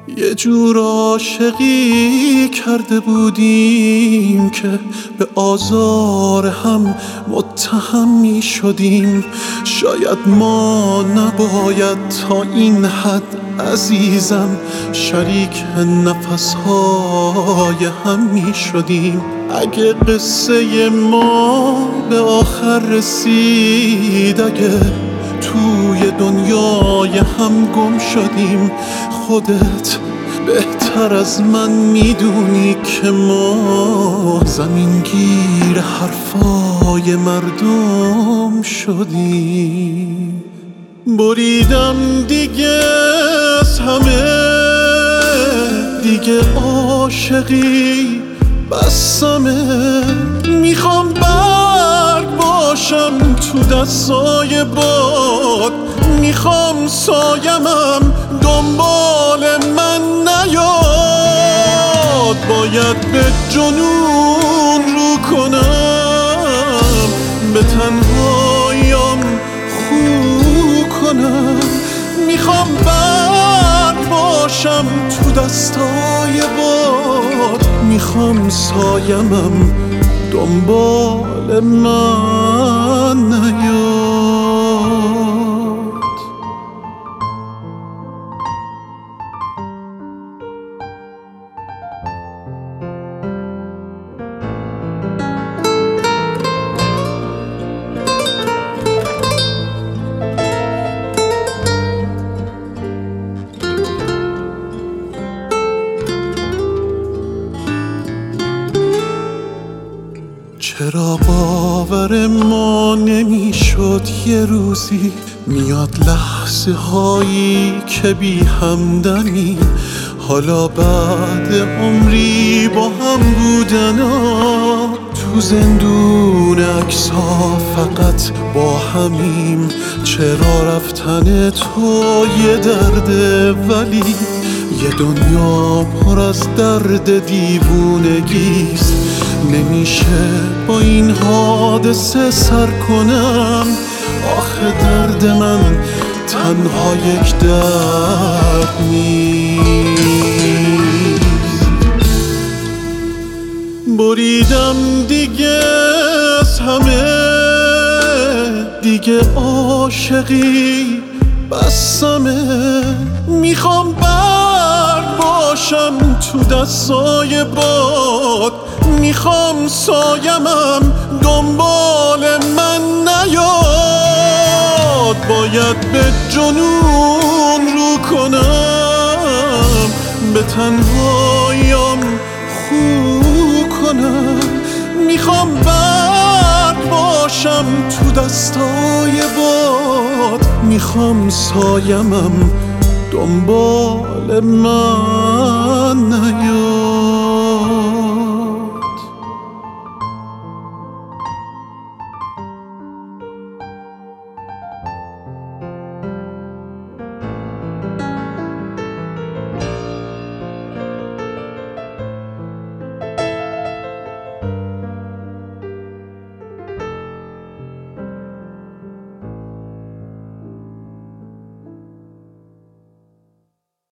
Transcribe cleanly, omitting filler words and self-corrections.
یه جور عاشقی کرده بودیم که به آزار هم متهم می شدیم. شاید ما نباید تا این حد عزیزم شریک نفسهای هم می شدیم. اگه قصه ما به آخر رسید، اگه توی دنیای هم گم شدیم، خودت بهتر از من میدونی که ما زمینگیر حرفای مردم شدیم. بریدم دیگه از همه، دیگه عاشقی بسمه. میخوام برگ باشم تو دستای باد، میخوام سایمم دنبال من نیاد. باید به جنون رو کنم، به تنهاییم خو کنم. میخوام برگ باشم تو دستای باد، میخوام سایمم دنبال من نیاد. چرا باور ما نمیشد یه روزی میاد لحظه هایی که بی همدمی، حالا بعد عمری با هم بودنا، تو زندون عکس‌ها فقط با همیم. چرا رفتن تو یه درده ولی یه دنیا پر از درد دیوونگیست. نمیشه با این حادثه سر کنم، آخه درد من تنها یک درد نیست. بریدم دیگه از همه، دیگه عاشقی بسمه. میخوام برگ باشم تو دستای باد، میخوام سایمم دنبال من نیاد. باید به جنون رو کنم، به تنهاییم خو کنم. میخوام برگ باشم تو دستای باد، میخوام سایمم دنبال من نیاد.